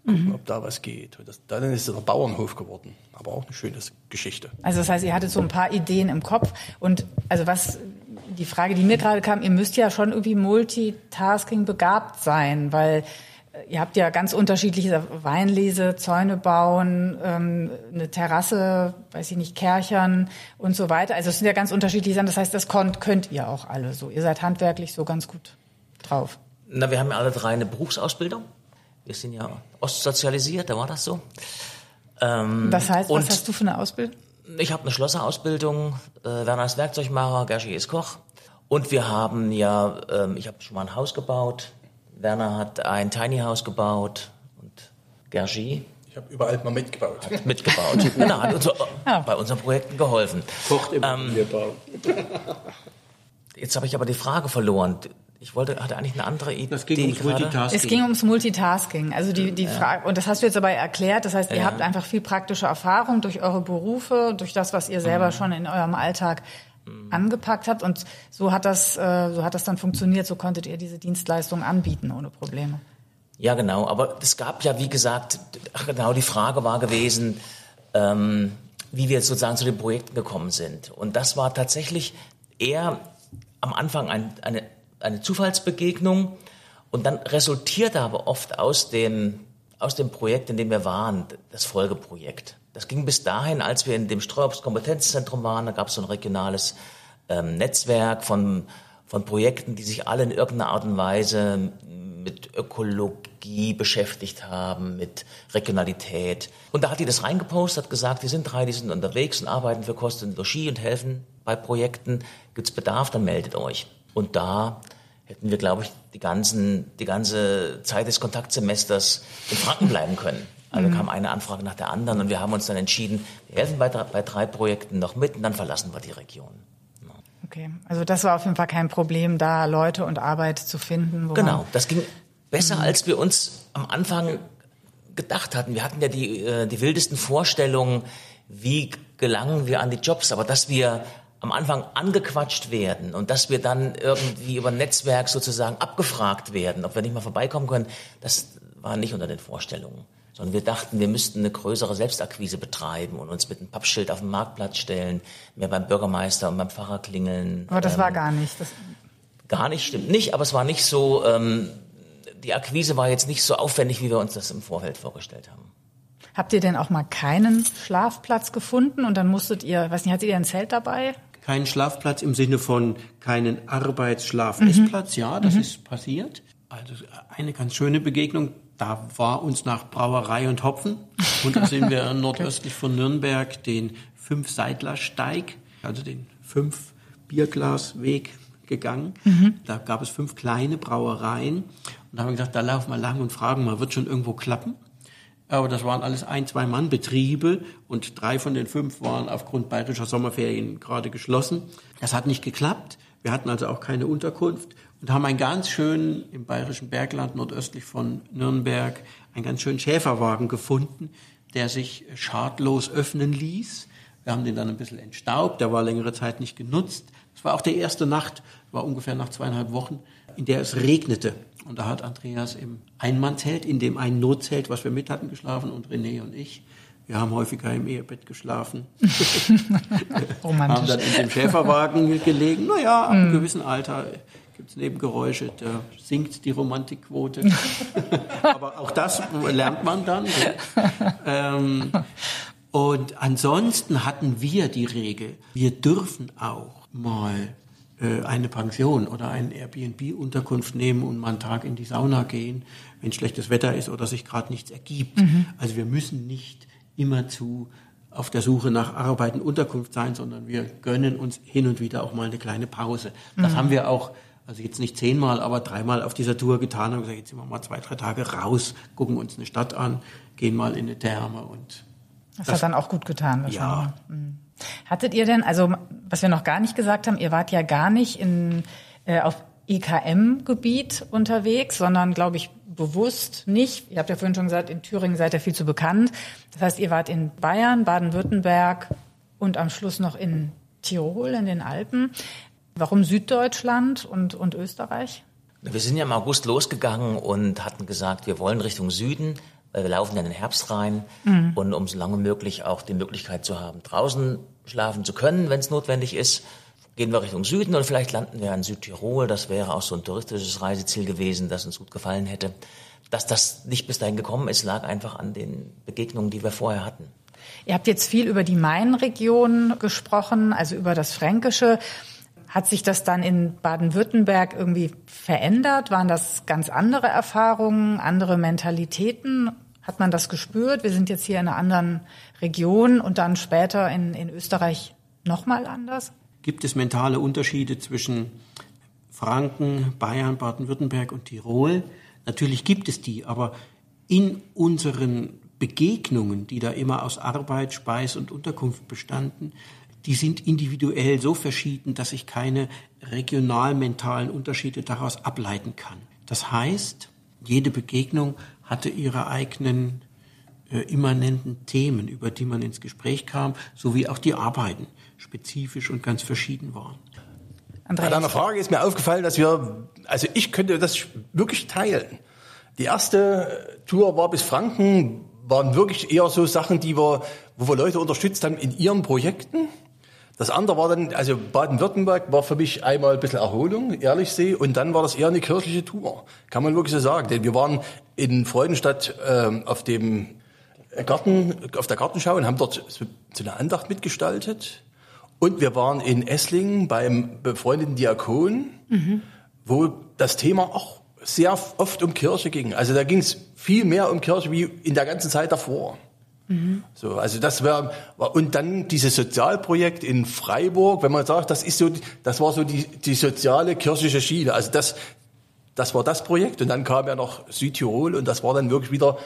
gucken, mhm. ob da was geht. Und das, dann ist es ein Bauernhof geworden, aber auch eine schöne Geschichte. Also das heißt, ihr hattet so ein paar Ideen im Kopf und also was die Frage, die mir gerade kam, ihr müsst ja schon irgendwie Multitasking begabt sein, weil ihr habt ja ganz unterschiedliche Weinlese, Zäune bauen, ähm, eine Terrasse, weiß ich nicht, Kärchern und so weiter. Also es sind ja ganz unterschiedliche Sachen. Das heißt, das könnt, könnt ihr auch alle so. Ihr seid handwerklich so ganz gut drauf. Na, wir haben ja alle drei eine Berufsausbildung. Wir sind ja ostsozialisiert, da war das so. Ähm, das heißt, was hast du für eine Ausbildung? Ich habe eine Schlosserausbildung. Äh, Werner ist Werkzeugmacher, Gershi ist Koch. Und wir haben ja, ähm, ich habe schon mal ein Haus gebaut. Werner hat ein Tiny House gebaut und Gershi. Ich habe überall mal mitgebaut. Hat mitgebaut. Genau, hat uns ja. bei unseren Projekten geholfen. Kocht im Immobilienbau. Ähm, jetzt habe ich aber die Frage verloren. Ich wollte, hatte eigentlich eine andere Idee. Das ging ums Multitasking. Es ging ums Multitasking. Also die, die ja. Frage, und das hast du jetzt aber erklärt. Das heißt, ihr ja. habt einfach viel praktische Erfahrung durch eure Berufe, durch das, was ihr selber mhm. schon in eurem Alltag angepackt habt und so hat das äh, so hat das dann funktioniert, so konntet ihr diese Dienstleistung anbieten ohne Probleme. Ja, genau, aber es gab ja, wie gesagt, ach genau, die Frage war gewesen, ähm, wie wir jetzt sozusagen zu den Projekten gekommen sind und das war tatsächlich eher am Anfang ein, eine, eine Zufallsbegegnung und dann resultierte aber oft aus dem, aus dem Projekt, in dem wir waren, das Folgeprojekt. Das ging bis dahin, als wir in dem Streuobst-Kompetenzzentrum waren, da gab es so ein regionales ähm, Netzwerk von, von Projekten, die sich alle in irgendeiner Art und Weise mit Ökologie beschäftigt haben, mit Regionalität. Und da hat die das reingepostet, hat gesagt, wir sind drei, die sind unterwegs und arbeiten für Kosten und Logis und helfen bei Projekten. Gibt's Bedarf, dann meldet euch. Und da hätten wir, glaube ich, die, ganzen, die ganze Zeit des Kontaktsemesters in Franken bleiben können. Also kam eine Anfrage nach der anderen und wir haben uns dann entschieden, wir helfen bei, bei drei Projekten noch mit und dann verlassen wir die Region. Ja. Okay, also das war auf jeden Fall kein Problem, da Leute und Arbeit zu finden. Wo genau, das ging besser, mhm. als wir uns am Anfang gedacht hatten. Wir hatten ja die, die wildesten Vorstellungen, wie gelangen wir an die Jobs, aber dass wir am Anfang angequatscht werden und dass wir dann irgendwie über ein Netzwerk sozusagen abgefragt werden, ob wir nicht mal vorbeikommen können, das war nicht unter den Vorstellungen. Sondern wir dachten, wir müssten eine größere Selbstakquise betreiben und uns mit einem Pappschild auf den Marktplatz stellen, mehr beim Bürgermeister und beim Pfarrer klingeln. Aber das ähm, war gar nicht. Das gar nicht, stimmt nicht, aber es war nicht so, ähm, die Akquise war jetzt nicht so aufwendig, wie wir uns das im Vorfeld vorgestellt haben. Habt ihr denn auch mal keinen Schlafplatz gefunden und dann musstet ihr, weiß nicht, hattet ihr ein Zelt dabei? Keinen Schlafplatz im Sinne von keinen Arbeitsschlaf-Essplatz, mhm. ja, das mhm. ist passiert. Also eine ganz schöne Begegnung. Da war uns nach Brauerei und Hopfen und da sind wir nordöstlich von Nürnberg den Fünf-Seidler-Steig, also den Fünf-Bierglas-Weg gegangen. Mhm. Da gab es fünf kleine Brauereien und da haben wir gedacht, da laufen wir lang und fragen mal, wird schon irgendwo klappen? Aber das waren alles ein-, zwei-Mann-Betriebe und drei von den fünf waren aufgrund bayerischer Sommerferien gerade geschlossen. Das hat nicht geklappt. Wir hatten also auch keine Unterkunft und haben einen ganz schönen, im bayerischen Bergland nordöstlich von Nürnberg, einen ganz schönen Schäferwagen gefunden, der sich schadlos öffnen ließ. Wir haben den dann ein bisschen entstaubt, der war längere Zeit nicht genutzt. Es war auch die erste Nacht, war ungefähr nach zweieinhalb Wochen, in der es regnete. Und da hat Andreas im Einmannzelt, in dem einen Notzelt, was wir mit hatten, geschlafen und René und ich. Wir haben häufiger im Ehebett geschlafen. Romantisch. Haben dann in dem Schäferwagen gelegen. Naja, ab einem gewissen Alter gibt es Nebengeräusche, da sinkt die Romantikquote. Aber auch das lernt man dann. ähm, und ansonsten hatten wir die Regel, wir dürfen auch mal äh, eine Pension oder eine Airbnb-Unterkunft nehmen und mal einen Tag in die Sauna gehen, wenn schlechtes Wetter ist oder sich gerade nichts ergibt. Mhm. Also wir müssen nicht immerzu auf der Suche nach Arbeit und Unterkunft sein, sondern wir gönnen uns hin und wieder auch mal eine kleine Pause. Das mhm. haben wir auch, also jetzt nicht zehnmal, aber dreimal auf dieser Tour getan und gesagt, jetzt sind wir mal zwei, drei Tage raus, gucken uns eine Stadt an, gehen mal in eine Therme und das, das hat dann auch gut getan wahrscheinlich. Ja. Mhm. Hattet ihr denn, also was wir noch gar nicht gesagt haben, ihr wart ja gar nicht in äh, auf E K M-Gebiet unterwegs, sondern, glaube ich, bewusst nicht. Ihr habt ja vorhin schon gesagt, in Thüringen seid ihr viel zu bekannt. Das heißt, ihr wart in Bayern, Baden-Württemberg und am Schluss noch in Tirol, in den Alpen. Warum Süddeutschland und, und Österreich? Wir sind ja im August losgegangen und hatten gesagt, wir wollen Richtung Süden. Wir laufen in den Herbst rein mhm. und um so lange möglich auch die Möglichkeit zu haben, draußen schlafen zu können, wenn es notwendig ist, gehen wir Richtung Süden und vielleicht landen wir in Südtirol. Das wäre auch so ein touristisches Reiseziel gewesen, das uns gut gefallen hätte. Dass das nicht bis dahin gekommen ist, lag einfach an den Begegnungen, die wir vorher hatten. Ihr habt jetzt viel über die Main-Region gesprochen, also über das Fränkische. Hat sich das dann in Baden-Württemberg irgendwie verändert? Waren das ganz andere Erfahrungen, andere Mentalitäten? Hat man das gespürt? Wir sind jetzt hier in einer anderen Region und dann später in, in Österreich nochmal anders? Gibt es mentale Unterschiede zwischen Franken, Bayern, Baden-Württemberg und Tirol? Natürlich gibt es die, aber in unseren Begegnungen, die da immer aus Arbeit, Speis und Unterkunft bestanden, die sind individuell so verschieden, dass ich keine regional-mentalen Unterschiede daraus ableiten kann. Das heißt, jede Begegnung hatte ihre eigenen äh, immanenten Themen, über die man ins Gespräch kam, sowie auch die Arbeiten spezifisch und ganz verschieden waren. Bei deiner Frage ist mir aufgefallen, dass wir, also ich könnte das wirklich teilen. Die erste Tour war bis Franken, waren wirklich eher so Sachen, die wir, wo wir Leute unterstützt haben in ihren Projekten. Das andere war dann, also Baden-Württemberg war für mich einmal ein bisschen Erholung, Ehrlichsee, und dann war das eher eine kirchliche Tour. Kann man wirklich so sagen. Denn wir waren in Freudenstadt äh, auf dem Garten, auf der Gartenschau und haben dort so, so eine Andacht mitgestaltet. Und wir waren in Esslingen beim befreundeten Diakon, mhm. wo das Thema auch sehr oft um Kirche ging. Also da ging es viel mehr um Kirche wie in der ganzen Zeit davor. Mhm. So, also das war, und dann dieses Sozialprojekt in Freiburg, wenn man sagt, das ist so, das war so die, die soziale kirchliche Schiene. Also das, das war das Projekt. Und dann kam ja noch Südtirol und das war dann wirklich wieder,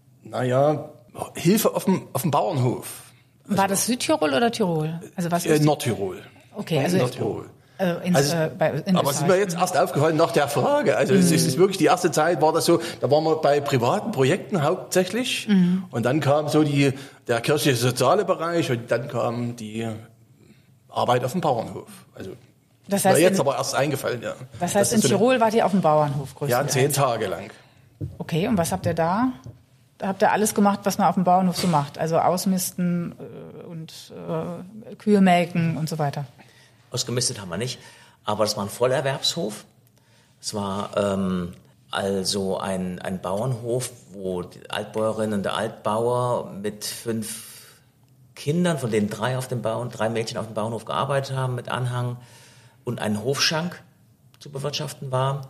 naja, Hilfe auf dem, auf dem Bauernhof. Also, war das Südtirol oder Tirol? Also was äh, Nordtirol. Okay, also Nordtirol. Äh, ins, also, äh, bei, in aber es ist mir jetzt erst aufgefallen nach der Frage. Also mhm. es ist wirklich die erste Zeit war das so, da waren wir bei privaten Projekten hauptsächlich mhm. und dann kam so die der kirchliche soziale Bereich und dann kam die Arbeit auf dem Bauernhof. Also das heißt, mir jetzt in, aber erst eingefallen, ja. Das heißt, das in so Tirol wart ihr auf dem Bauernhof größtenteils? Ja, zehn Tage lang. Okay, und was habt ihr da? Da habt ihr alles gemacht, was man auf dem Bauernhof so macht, also ausmisten äh, und äh, Kühe melken und so weiter. Ausgemistet haben wir nicht, aber das war ein Vollerwerbshof. Es war ähm, also ein, ein Bauernhof, wo die Altbäuerin und der Altbauer mit fünf Kindern, von denen drei auf dem Bauern, drei Mädchen auf dem Bauernhof gearbeitet haben mit Anhang und ein Hofschank zu bewirtschaften war.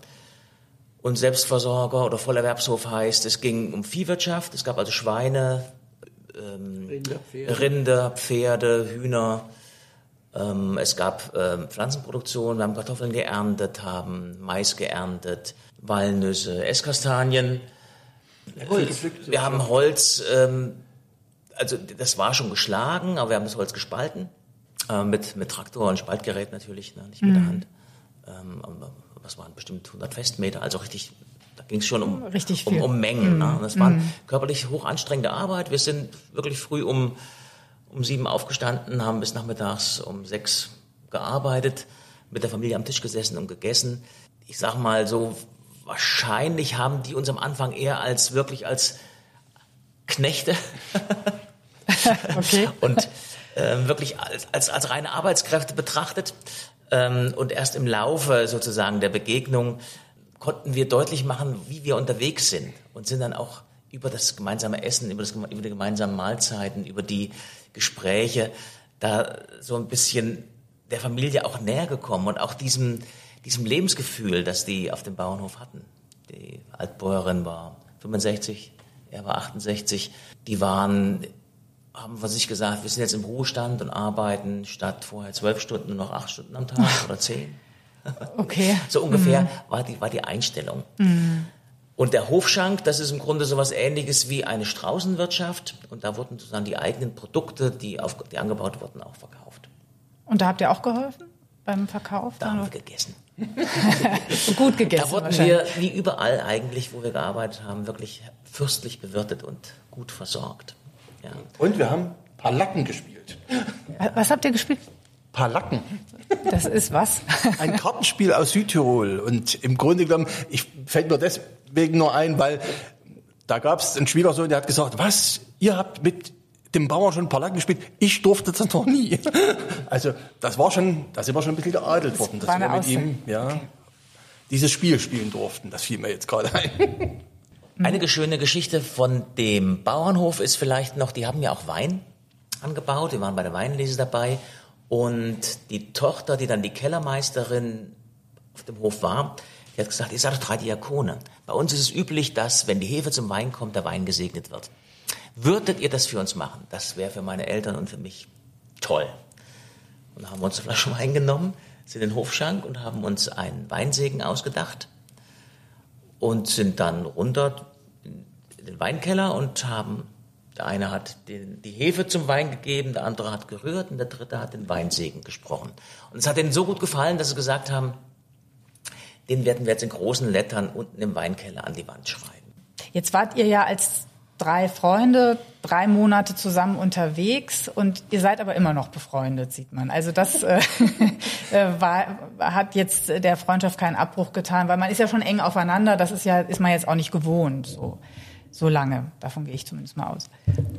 Und Selbstversorger oder Vollerwerbshof heißt, es ging um Viehwirtschaft, es gab also Schweine, ähm, Rinder, Pferde. Rinder, Pferde, Hühner. Ähm, es gab ähm, Pflanzenproduktion, wir haben Kartoffeln geerntet, haben Mais geerntet, Walnüsse, Esskastanien. Holz. Wir haben Holz, ähm, also das war schon geschlagen, aber wir haben das Holz gespalten, äh, mit, mit Traktor und Spaltgerät natürlich, ne, nicht mit mhm. der Hand. Ähm, aber was waren bestimmt hundert Festmeter, also richtig, da ging es schon um, richtig um, um Mengen. Mhm. Ne? Und das war mhm. körperlich hoch anstrengende Arbeit. Wir sind wirklich früh um um sieben aufgestanden, haben bis nachmittags um sechs gearbeitet, mit der Familie am Tisch gesessen und gegessen. Ich sag mal so, wahrscheinlich haben die uns am Anfang eher als wirklich als Knechte okay. und äh, wirklich als, als, als reine Arbeitskräfte betrachtet. Ähm, und erst im Laufe sozusagen der Begegnung konnten wir deutlich machen, wie wir unterwegs sind und sind dann auch über das gemeinsame Essen, über, das, über die gemeinsamen Mahlzeiten, über die Gespräche, da so ein bisschen der Familie auch näher gekommen und auch diesem, diesem Lebensgefühl, das die auf dem Bauernhof hatten. Die Altbäuerin war fünfundsechzig, er war achtundsechzig. Die waren, haben von sich gesagt, wir sind jetzt im Ruhestand und arbeiten statt vorher zwölf Stunden nur noch acht Stunden am Tag oder zehn. Okay. So ungefähr mhm. war die, war die Einstellung. Mhm. Und der Hofschank, das ist im Grunde sowas Ähnliches wie eine Straußenwirtschaft. Und da wurden sozusagen die eigenen Produkte, die, auf, die angebaut wurden, auch verkauft. Und da habt ihr auch geholfen beim Verkauf? Da haben wir gegessen. Gut gegessen. Da wurden wir, wie überall eigentlich, wo wir gearbeitet haben, wirklich fürstlich bewirtet und gut versorgt. Ja. Und wir haben Palacken gespielt. Was habt ihr gespielt? Palacken. Das ist was? Ein Kartenspiel aus Südtirol. Und im Grunde genommen, ich fällt mir deswegen nur ein, weil Da gab es einen Schwiegersohn, der hat gesagt, was, ihr habt mit dem Bauern schon ein paar Lacken gespielt, ich durfte das noch nie. Also das war schon, da sind wir schon ein bisschen geadelt worden, dass wir mit ihm ja, okay. dieses Spiel spielen durften. Das fiel mir jetzt gerade ein. Eine schöne Geschichte von dem Bauernhof ist vielleicht noch, die haben ja auch Wein angebaut, wir waren bei der Weinlese dabei und die Tochter, die dann die Kellermeisterin auf dem Hof war, die hat gesagt, ihr seid doch drei Diakone. Bei uns ist es üblich, dass, wenn die Hefe zum Wein kommt, der Wein gesegnet wird. Würdet ihr das für uns machen? Das wäre für meine Eltern und für mich toll. Und haben uns eine Flasche Wein genommen, sind in den Hofschank und haben uns einen Weinsegen ausgedacht und sind dann runter in den Weinkeller und haben, der eine hat den, die Hefe zum Wein gegeben, der andere hat gerührt und der dritte hat den Weinsegen gesprochen. Und es hat ihnen so gut gefallen, dass sie gesagt haben, den werden wir jetzt in großen Lettern unten im Weinkeller an die Wand schreiben. Jetzt wart ihr ja als drei Freunde drei Monate zusammen unterwegs und ihr seid aber immer noch befreundet, sieht man. Also das äh, war, hat jetzt der Freundschaft keinen Abbruch getan, weil man ist ja schon eng aufeinander. Das ist ja ist man jetzt auch nicht gewohnt so so lange. Davon gehe ich zumindest mal aus.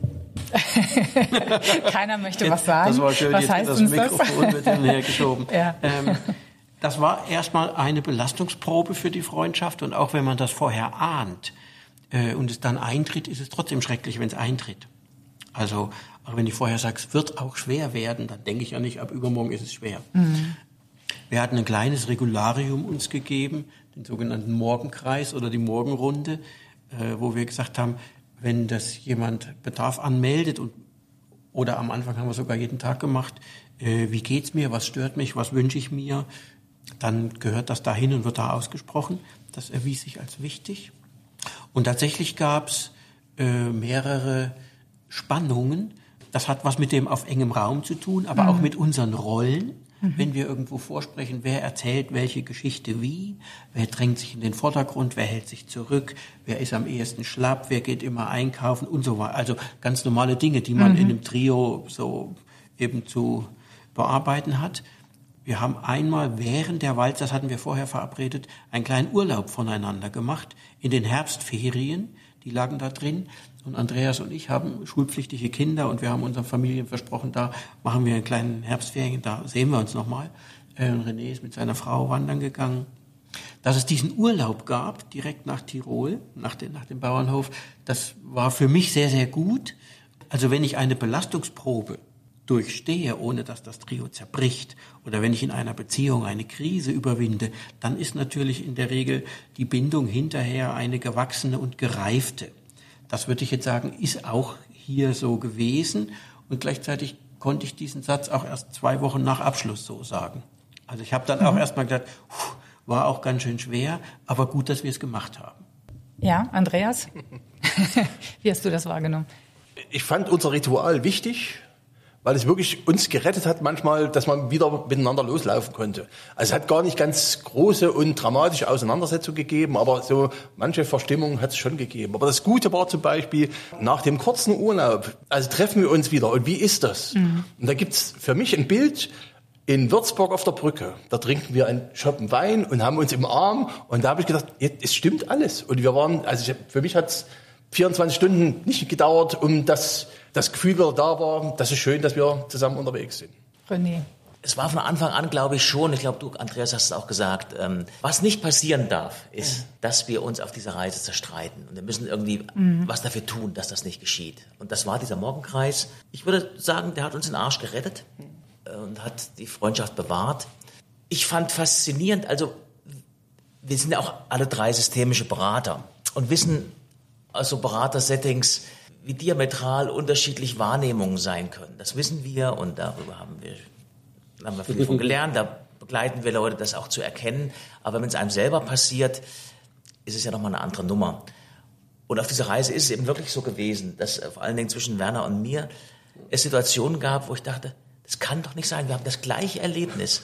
Keiner möchte was sagen. Das war schön. Was jetzt heißt das uns Mikrofon wird hergeschoben. Ja. Ähm, das war erstmal eine Belastungsprobe für die Freundschaft und auch wenn man das vorher ahnt äh, und es dann eintritt, ist es trotzdem schrecklich, wenn es eintritt. Also auch wenn ich vorher sage, es wird auch schwer werden, dann denke ich ja nicht, ab übermorgen ist es schwer. Mhm. Wir hatten ein kleines Regularium uns gegeben, den sogenannten Morgenkreis oder die Morgenrunde, äh, wo wir gesagt haben, wenn das jemand Bedarf anmeldet und oder am Anfang haben wir sogar jeden Tag gemacht, äh, wie geht's mir, was stört mich, was wünsche ich mir, dann gehört das dahin und wird da ausgesprochen. Das erwies sich als wichtig. Und tatsächlich gab's äh, mehrere Spannungen. Das hat was mit dem auf engem Raum zu tun, aber mhm. auch mit unseren Rollen. Mhm. Wenn wir irgendwo vorsprechen, wer erzählt welche Geschichte wie, wer drängt sich in den Vordergrund, wer hält sich zurück, wer ist am ehesten schlapp, wer geht immer einkaufen und so weiter. Also ganz normale Dinge, die man mhm. in einem Trio so eben zu bearbeiten hat. Wir haben einmal während der Walz, das hatten wir vorher verabredet, einen kleinen Urlaub voneinander gemacht in den Herbstferien. Die lagen da drin. Und Andreas und ich haben schulpflichtige Kinder und wir haben unseren Familien versprochen, da machen wir einen kleinen Herbstferien, da sehen wir uns nochmal. Äh, René ist mit seiner Frau wandern gegangen. Dass es diesen Urlaub gab, direkt nach Tirol, nach, den, nach dem Bauernhof, das war für mich sehr, sehr gut. Also wenn ich eine Belastungsprobe durchstehe, ohne dass das Trio zerbricht, oder wenn ich in einer Beziehung eine Krise überwinde, dann ist natürlich in der Regel die Bindung hinterher eine gewachsene und gereifte. Das würde ich jetzt sagen, ist auch hier so gewesen. Und gleichzeitig konnte ich diesen Satz auch erst zwei Wochen nach Abschluss so sagen. Also ich habe dann mhm. auch erst mal gedacht, war auch ganz schön schwer, aber gut, dass wir es gemacht haben. Ja, Andreas? Wie hast du das wahrgenommen? Ich fand unser Ritual wichtig, weil es wirklich uns gerettet hat manchmal, dass man wieder miteinander loslaufen konnte. Also es hat gar nicht ganz große und dramatische Auseinandersetzungen gegeben, aber so manche Verstimmung hat es schon gegeben. Aber das Gute war zum Beispiel, nach dem kurzen Urlaub, also treffen wir uns wieder. Und wie ist das? Mhm. Und da gibt's für mich ein Bild in Würzburg auf der Brücke. Da trinken wir einen Schoppen Wein und haben uns im Arm. Und da habe ich gedacht, es stimmt alles. Und wir waren, also ich, für mich hat's vierundzwanzig Stunden nicht gedauert, um das, das Gefühl wieder da war, das ist schön, dass wir zusammen unterwegs sind. René. Es war von Anfang an, glaube ich, schon, ich glaube, du, Andreas, hast es auch gesagt, ähm, was nicht passieren darf, ist, ja. dass wir uns auf dieser Reise zerstreiten. Und wir müssen irgendwie mhm. was dafür tun, dass das nicht geschieht. Und das war dieser Morgenkreis. Ich würde sagen, der hat uns den Arsch gerettet äh, und hat die Freundschaft bewahrt. Ich fand faszinierend, also wir sind ja auch alle drei systemische Berater und wissen, also Berater-Settings, wie diametral unterschiedlich Wahrnehmungen sein können. Das wissen wir und darüber haben wir, haben wir viel von gelernt. Da begleiten wir Leute, das auch zu erkennen. Aber wenn es einem selber passiert, ist es ja nochmal eine andere Nummer. Und auf dieser Reise ist es eben wirklich so gewesen, dass vor allen Dingen zwischen Werner und mir es Situationen gab, wo ich dachte, das kann doch nicht sein, wir haben das gleiche Erlebnis.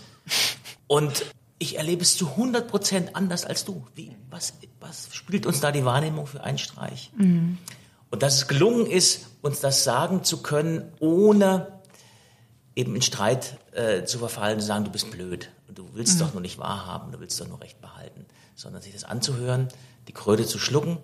Und ich erlebe es zu hundert Prozent anders als du. Wie, was, was spielt uns da die Wahrnehmung für einen Streich? Mhm. Und dass es gelungen ist, uns das sagen zu können, ohne eben in Streit äh, zu verfallen, zu sagen, du bist blöd und du willst mhm. doch nur nicht wahrhaben, du willst doch nur Recht behalten, sondern sich das anzuhören, die Kröte zu schlucken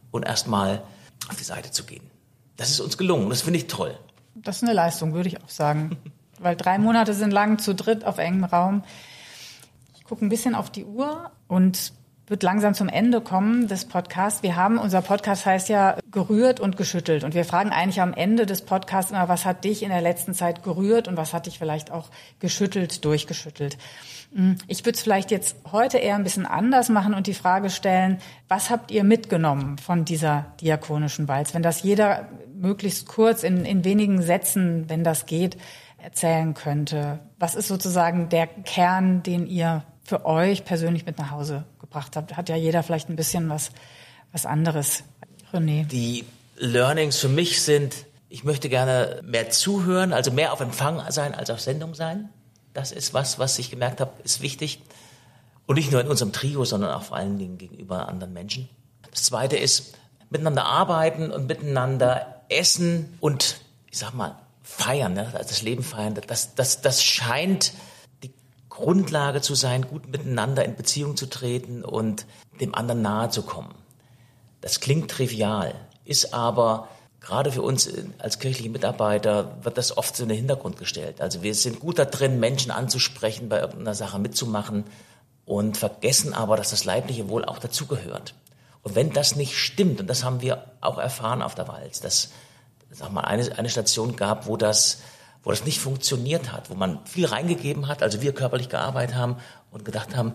und erstmal auf die Seite zu gehen. Das ist uns gelungen, das finde ich toll. Das ist eine Leistung, würde ich auch sagen. Weil drei Monate sind lang zu dritt auf engem Raum. Ich gucke ein bisschen auf die Uhr und wird langsam zum Ende kommen des Podcasts. Wir haben, unser Podcast heißt ja gerührt und geschüttelt. Und wir fragen eigentlich am Ende des Podcasts immer, was hat dich in der letzten Zeit gerührt und was hat dich vielleicht auch geschüttelt, durchgeschüttelt. Ich würde es vielleicht jetzt heute eher ein bisschen anders machen und die Frage stellen, was habt ihr mitgenommen von dieser diakonischen Walz? Wenn das jeder möglichst kurz in, in wenigen Sätzen, wenn das geht, erzählen könnte. Was ist sozusagen der Kern, den ihr für euch persönlich mit nach Hause gebracht habt? Hat ja jeder vielleicht ein bisschen was, was anderes. René. Die Learnings für mich sind, ich möchte gerne mehr zuhören, also mehr auf Empfang sein als auf Sendung sein. Das ist was, was ich gemerkt habe, ist wichtig. Und nicht nur in unserem Trio, sondern auch vor allen Dingen gegenüber anderen Menschen. Das Zweite ist, miteinander arbeiten und miteinander essen und, ich sag mal, feiern, ne? Also das Leben feiern. Das, das, das scheint die Grundlage zu sein, gut miteinander in Beziehung zu treten und dem anderen nahe zu kommen. Das klingt trivial, ist aber gerade für uns als kirchliche Mitarbeiter wird das oft so in den Hintergrund gestellt. Also wir sind gut da drin, Menschen anzusprechen, bei irgendeiner Sache mitzumachen und vergessen aber, dass das leibliche Wohl auch dazugehört. Und wenn das nicht stimmt, und das haben wir auch erfahren auf der Walz, dass sag mal, eine, eine Station gab, wo das, wo das nicht funktioniert hat, wo man viel reingegeben hat, also wir körperlich gearbeitet haben und gedacht haben,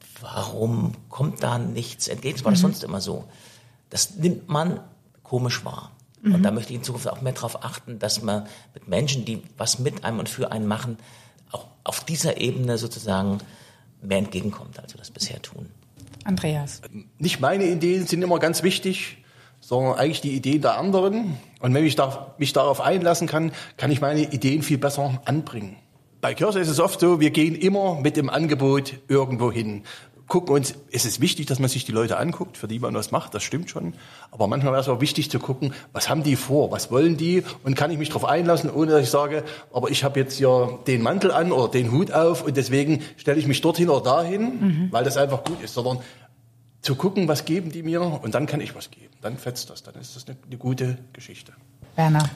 warum kommt da nichts entgegen? Das war das mhm. sonst immer so. Das nimmt man komisch wahr. Und da möchte ich in Zukunft auch mehr darauf achten, dass man mit Menschen, die was mit einem und für einen machen, auch auf dieser Ebene sozusagen mehr entgegenkommt, als wir das bisher tun. Andreas. Nicht meine Ideen sind immer ganz wichtig, sondern eigentlich die Ideen der anderen. Und wenn ich da, mich darauf einlassen kann, kann ich meine Ideen viel besser anbringen. Bei Kirche ist es oft so, wir gehen immer mit dem Angebot irgendwo hin. Gucken uns, es ist wichtig, dass man sich die Leute anguckt, für die man was macht, das stimmt schon. Aber manchmal wäre es auch wichtig zu gucken, was haben die vor, was wollen die und kann ich mich darauf einlassen, ohne dass ich sage, aber ich habe jetzt ja den Mantel an oder den Hut auf und deswegen stelle ich mich dorthin oder dahin, mhm. weil das einfach gut ist, sondern zu gucken, was geben die mir und dann kann ich was geben. Dann fetzt das, dann ist das eine, eine gute Geschichte. Werner.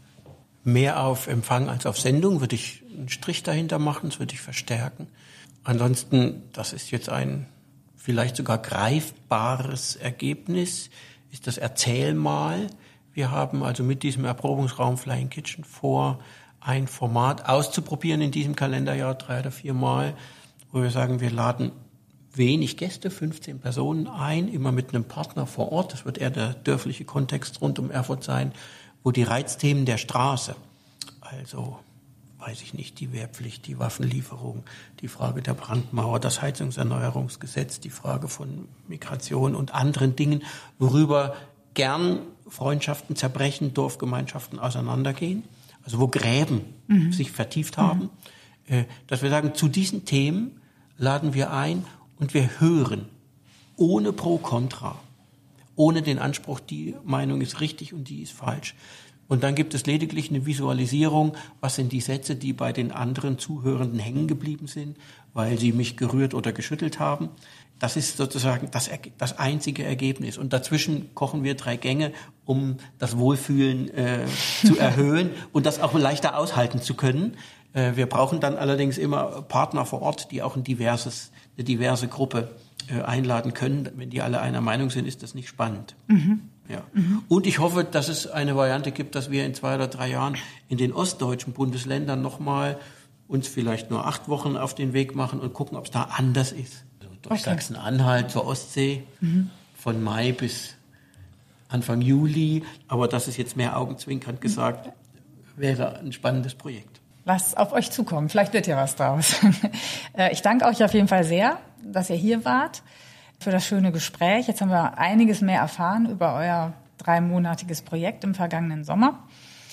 Mehr auf Empfang als auf Sendung, würde ich einen Strich dahinter machen, das würde ich verstärken. Ansonsten, das ist jetzt ein vielleicht sogar greifbares Ergebnis, ist das Erzählmal. Wir haben also mit diesem Erprobungsraum Flying Kitchen vor, ein Format auszuprobieren in diesem Kalenderjahr drei oder vier Mal, wo wir sagen, wir laden wenig Gäste, fünfzehn Personen ein, immer mit einem Partner vor Ort. Das wird eher der dörfliche Kontext rund um Erfurt sein, wo die Reizthemen der Straße, also weiß ich nicht, die Wehrpflicht, die Waffenlieferung, die Frage der Brandmauer, das Heizungserneuerungsgesetz, die Frage von Migration und anderen Dingen, worüber gern Freundschaften zerbrechen, Dorfgemeinschaften auseinandergehen, also wo Gräben mhm. sich vertieft haben, mhm. dass wir sagen, zu diesen Themen laden wir ein und wir hören ohne Pro-Kontra, ohne den Anspruch, die Meinung ist richtig und die ist falsch. Und dann gibt es lediglich eine Visualisierung, was sind die Sätze, die bei den anderen Zuhörenden hängen geblieben sind, weil sie mich gerührt oder geschüttelt haben. Das ist sozusagen das, das einzige Ergebnis. Und dazwischen kochen wir drei Gänge, um das Wohlfühlen äh, zu erhöhen und das auch leichter aushalten zu können. Äh, wir brauchen dann allerdings immer Partner vor Ort, die auch ein diverses, eine diverse Gruppe äh, einladen können. Wenn die alle einer Meinung sind, ist das nicht spannend. Mhm. Ja. Mhm. Und ich hoffe, dass es eine Variante gibt, dass wir in zwei oder drei Jahren in den ostdeutschen Bundesländern nochmal uns vielleicht nur acht Wochen auf den Weg machen und gucken, ob es da anders ist. Also durch okay. Sachsen-Anhalt zur Ostsee, mhm. von Mai bis Anfang Juli. Aber das ist jetzt mehr augenzwinkernd gesagt, wäre ein spannendes Projekt. Lasst auf euch zukommen, vielleicht wird ja was draus. Ich danke euch auf jeden Fall sehr, dass ihr hier wart, für das schöne Gespräch. Jetzt haben wir einiges mehr erfahren über euer dreimonatiges Projekt im vergangenen Sommer.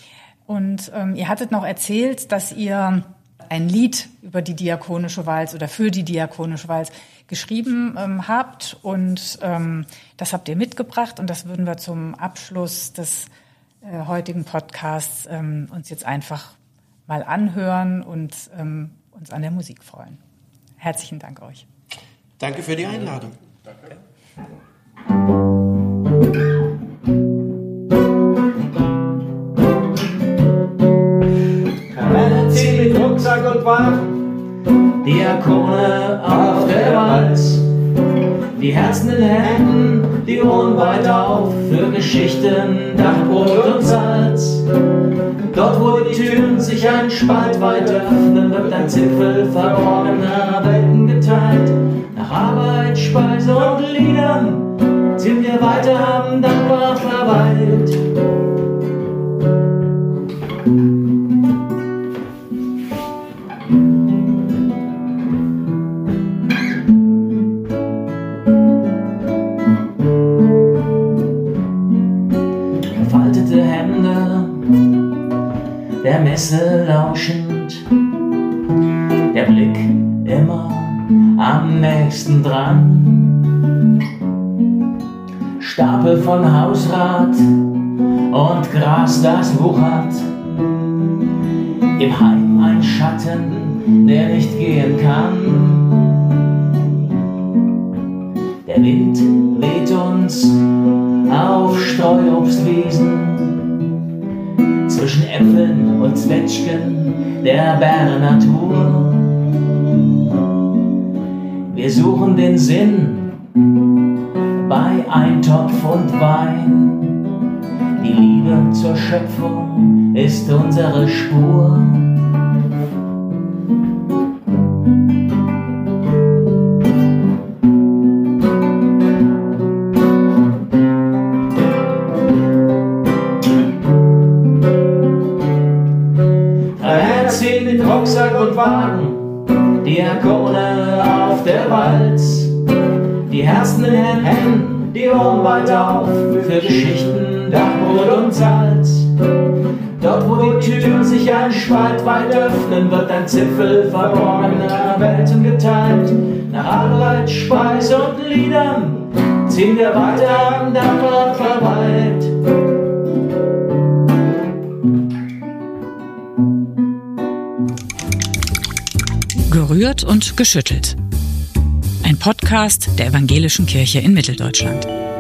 Und ähm, ihr hattet noch erzählt, dass ihr ein Lied über die diakonische Walz oder für die diakonische Walz geschrieben ähm, habt. Und ähm, das habt ihr mitgebracht. Und das würden wir zum Abschluss des äh, heutigen Podcasts ähm, uns jetzt einfach mal anhören und ähm, uns an der Musik freuen. Herzlichen Dank euch. Danke für die Einladung. Danke. Diakone auf der Walz. Die Herzen in Händen, die Ohren weit auf, für Geschichten, Dachbrot und Salz. Dort, wo die Türen sich ein Spalt weit öffnen, wird ein Zipfel verborgener Welten geteilt. Nach Arbeit, Speise und Liedern ziehen wir weiter, haben dankbar verweilt. Gefaltete Hände, der Messe lauschend, der Blick immer am nächsten dran. Stapel von Hausrat und Gras, das wuchert. Im Heim ein Schatten, der nicht gehen kann. Der Wind weht uns auf Streuobstwiesen, zwischen Äpfeln und Zwetschgen der Bärnatur. Wir suchen den Sinn bei Eintopf und Wein. Die Liebe zur Schöpfung ist unsere Spur. Drei Männer ziehen mit Rucksack und Wagen, Diakone auf der Walz. Die Herzen in den Händen, die Ohren weit auf, für Geschichten, Dachbrot und Salz. Dort, wo die Türen sich ein Spalt weit öffnen, wird ein Zipfel verborgener Welten geteilt. Nach Arbeit, Speise und Liedern ziehen wir weiter an dankbar verweilt. Gerührt und geschüttelt. Ein Podcast der Evangelischen Kirche in Mitteldeutschland.